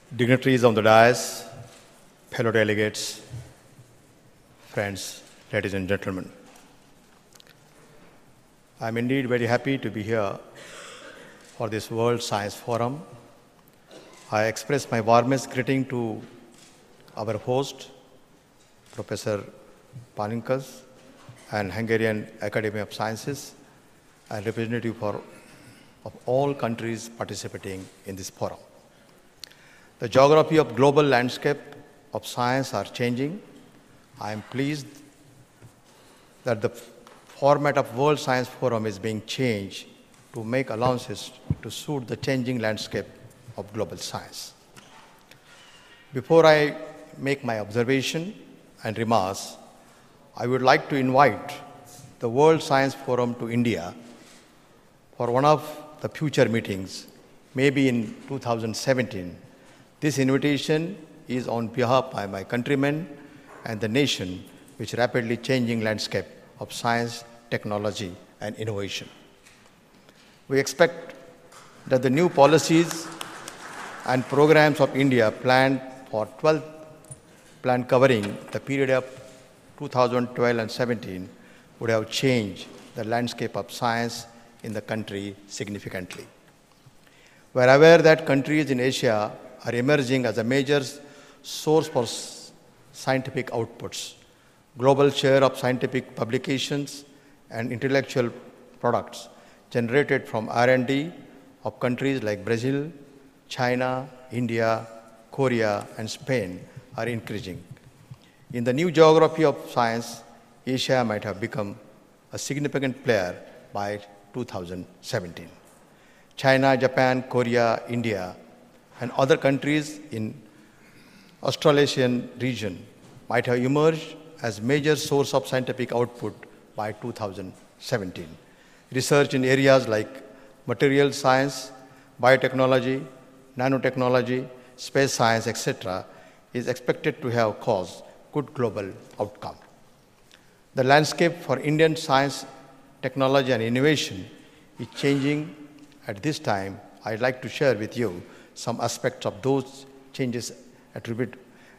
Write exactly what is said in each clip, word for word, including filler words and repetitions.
Dignitaries on the dais, fellow delegates, friends, ladies and gentlemen. I am indeed very happy to be here for this World Science Forum. I express my warmest greeting to our host, Professor Palinkas, and Hungarian Academy of Sciences, and representative for, of all countries participating in this forum. The geography of global landscape of science are changing. I am pleased that the format of World Science Forum is being changed to make allowances to suit the changing landscape of global science. Before I make my observation and remarks, I would like to invite the World Science Forum to India for one of the future meetings, maybe in two thousand seventeen. This invitation is on behalf of my countrymen and the nation, which rapidly changing landscape of science, technology, and innovation. We expect that the new policies and programs of India planned for twelve plan covering the period of two thousand twelve and seventeen would have changed the landscape of science in the country significantly. We are aware that countries in Asia are emerging as a major source for scientific outputs. Global share of scientific publications and intellectual products generated from R and D of countries like Brazil, China, India, Korea, and Spain are increasing. In the new geography of science, Asia might have become a significant player by two thousand seventeen. China, Japan, Korea, India, and other countries in Australasian region might have emerged as major source of scientific output by two thousand seventeen. Research in areas like material science, biotechnology, nanotechnology, space science, et cetera is expected to have caused good global outcome. The landscape for Indian science, technology, and innovation is changing. At this time, I'd like to share with you some aspects of those changes attributed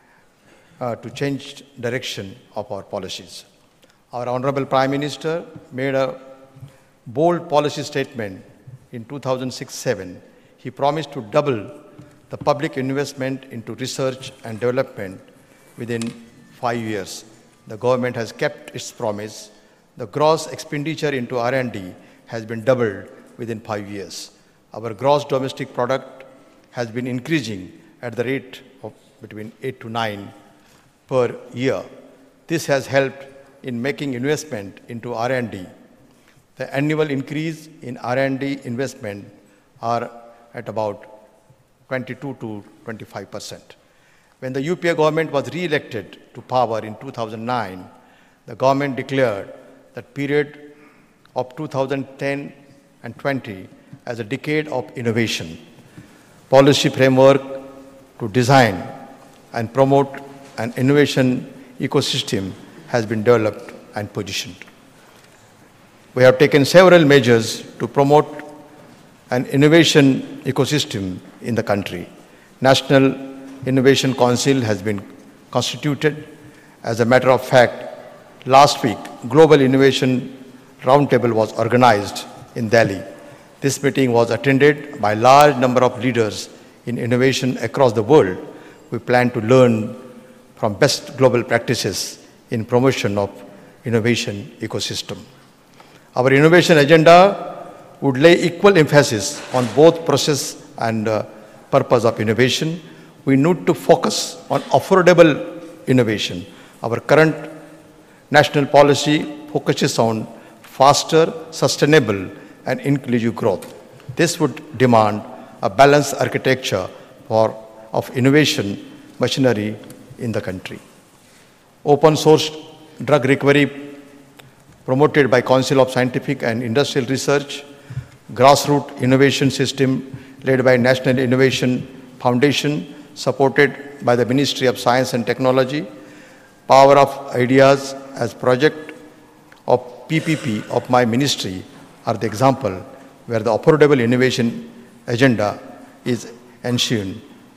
uh, to change direction of our policies. Our Honorable Prime Minister made a bold policy statement in two thousand six seven. He promised to double the public investment into research and development within five years. The government has kept its promise. The gross expenditure into R and D has been doubled within five years. Our gross domestic product has been increasing at the rate of between eight to nine per year. This has helped in making investment into R and D. The annual increase in R and D investment are at about twenty-two to twenty-five percent. When the U P A government was re-elected to power in two thousand nine, the government declared that period of two thousand ten and twenty as a decade of innovation. Policy framework to design and promote an innovation ecosystem has been developed and positioned. We have taken several measures to promote an innovation ecosystem in the country. National Innovation Council has been constituted. As a matter of fact, last week, Global Innovation Roundtable was organized in Delhi. This meeting was attended by a large number of leaders in innovation across the world. We plan to learn from best global practices in promotion of innovation ecosystem. Our innovation agenda would lay equal emphasis on both process and uh, purpose of innovation. We need to focus on affordable innovation. Our current national policy focuses on faster, sustainable, and inclusive growth. This would demand a balanced architecture for, of innovation machinery in the country. Open source drug recovery promoted by Council of Scientific and Industrial Research, grassroots innovation system led by National Innovation Foundation, supported by the Ministry of Science and Technology, Power of Ideas as project of P P P of my ministry are the example where the affordable innovation agenda is enshrined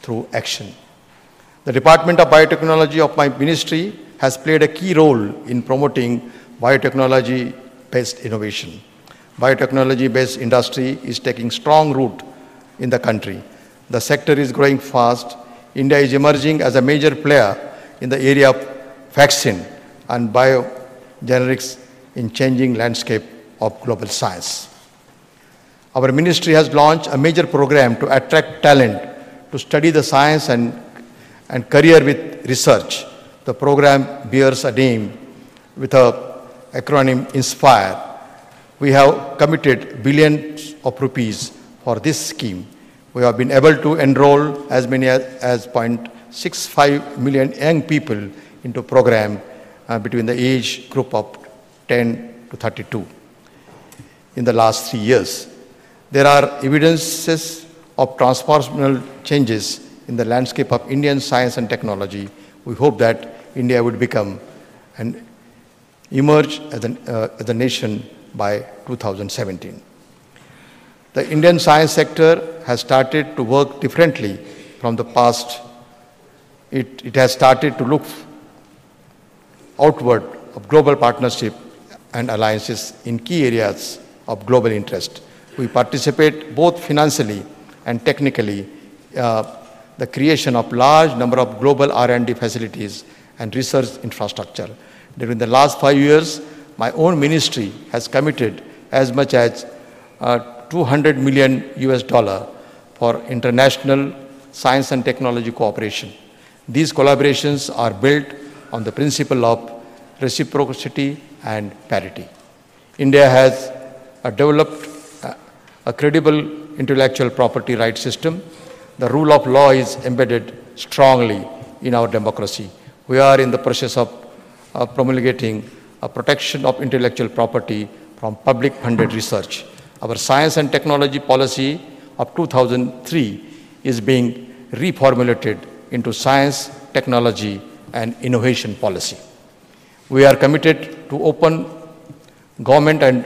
through action. The Department of Biotechnology of my ministry has played a key role in promoting biotechnology-based innovation. Biotechnology-based industry is taking strong root in the country. The sector is growing fast. India is emerging as a major player in the area of vaccine and biogenerics in changing landscape of global science. Our ministry has launched a major program to attract talent to study the science and, and career with research. The program bears a name with an acronym INSPIRE. We have committed billions of rupees for this scheme. We have been able to enroll as many as, as zero point six five million young people into program uh, between the age group of ten to thirty-two in the last three years. There are evidences of transformational changes in the landscape of Indian science and technology. We hope that India would become and emerge as a, uh, as a nation by two thousand seventeen. The Indian science sector has started to work differently from the past. It, it has started to look outward of global partnership and alliances in key areas of global interest. We participate both financially and technically uh, the creation of large number of global R and D facilities and research infrastructure. During the last five years, my own ministry has committed as much as uh, two hundred million U S dollar for international science and technology cooperation. These collaborations are built on the principle of reciprocity and parity. India has uh, developed uh, a credible intellectual property rights system. The rule of law is embedded strongly in our democracy. We are in the process of uh, promulgating a protection of intellectual property from public-funded research. Our science and technology policy of two thousand three is being reformulated into science, technology, and innovation policy. We are committed to open government and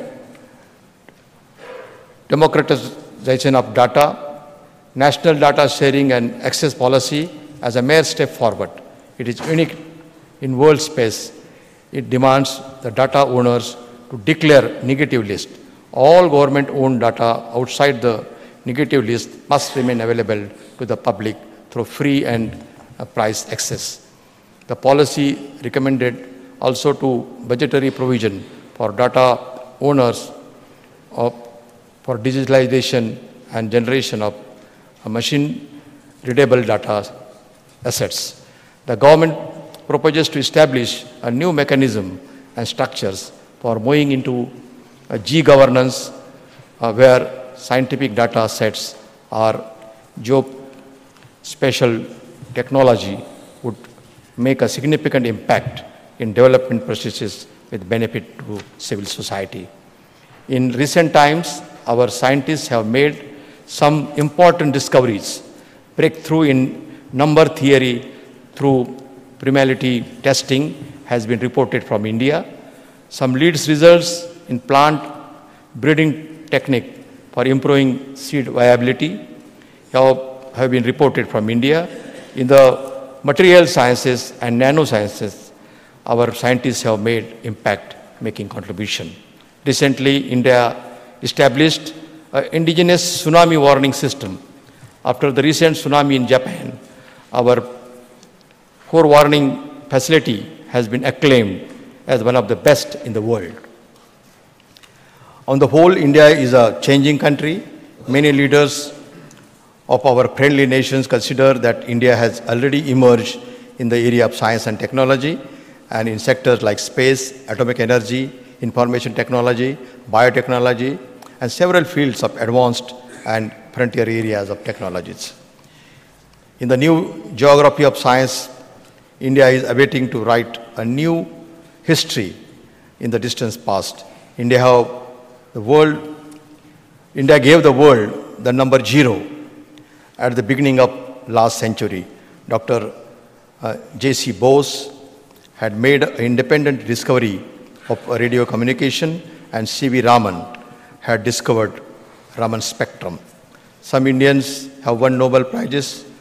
democratization of data, national data sharing and access policy as a mere step forward. It is unique in world space. It demands the data owners to declare negative list. All government-owned data outside the negative list must remain available to the public through free and uh, price access. The policy recommended also to budgetary provision for data owners of, for digitalization and generation of uh, machine-readable data assets. The government proposes to establish a new mechanism and structures for moving into a G-governance uh, where scientific data sets or geospatial technology would make a significant impact in development processes with benefit to civil society. In recent times, our scientists have made some important discoveries. Breakthrough in number theory through primality testing has been reported from India. Some leads results in plant breeding technique for improving seed viability have, have been reported from India. In the material sciences and nanosciences, our scientists have made impact making contribution. Recently, India established an indigenous tsunami warning system. After the recent tsunami in Japan, our forewarning facility has been acclaimed as one of the best in the world. On the whole, India is a changing country. Many leaders of our friendly nations consider that India has already emerged in the area of science and technology and in sectors like space, atomic energy, information technology, biotechnology, and several fields of advanced and frontier areas of technologies. In the new geography of science, India is awaiting to write a new history in the distant past. India, have the world, India gave the world the number zero at the beginning of last century. Doctor Uh, J C Bose had made an independent discovery of radio communication, and C V Raman had discovered Raman spectrum. Some Indians have won Nobel Prizes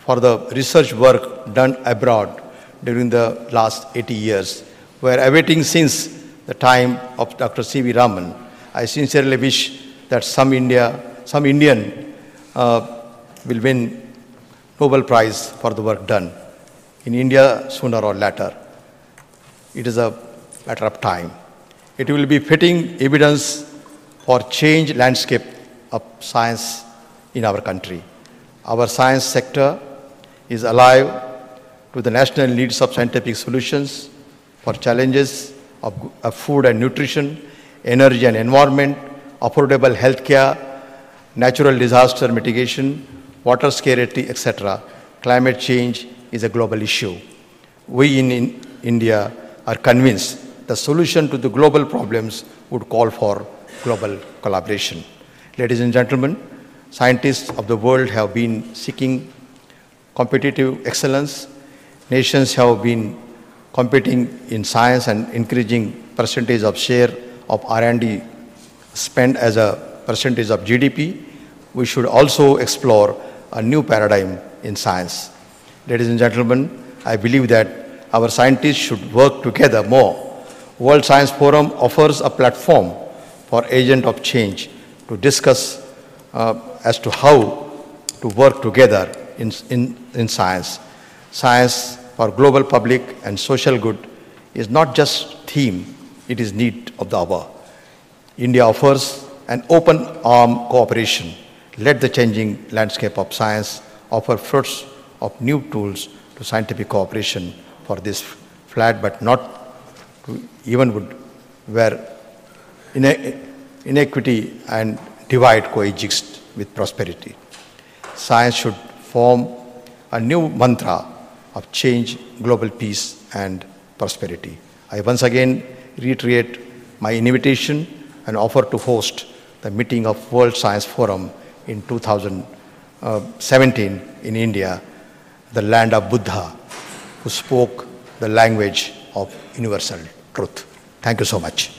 for the research work done abroad during the last eighty years. We are awaiting since the time of Doctor C V Raman. I sincerely wish that some India, some Indian uh, will win Nobel Prize for the work done in India sooner or later. It is a matter of time. It will be fitting evidence for change landscape of science in our country. Our science sector is alive to the national needs of scientific solutions for challenges of, of food and nutrition, energy and environment, affordable healthcare, natural disaster mitigation, water scarcity, et cetera. Climate change is a global issue. We in, in India are convinced the solution to the global problems would call for global collaboration. Ladies and gentlemen, scientists of the world have been seeking competitive excellence. Nations have been competing in science and increasing percentage of share of R and D spent as a percentage of G D P. We should also explore a new paradigm in science. Ladies and gentlemen, I believe that our scientists should work together more. World Science Forum offers a platform for agents of change to discuss uh, as to how to work together in, in, in science. Science for global public and social good is not just theme, it is need of the hour. India offers an open arm cooperation. Let the changing landscape of science offer fruits of new tools to scientific cooperation for this flat but not to even would where inequity and divide coexist with prosperity. Science should form a new mantra of change, global peace and prosperity. I once again reiterate my invitation and offer to host the meeting of World Science Forum in two thousand seventeen in India, the land of Buddha, who spoke the language of universal truth. Thank you so much.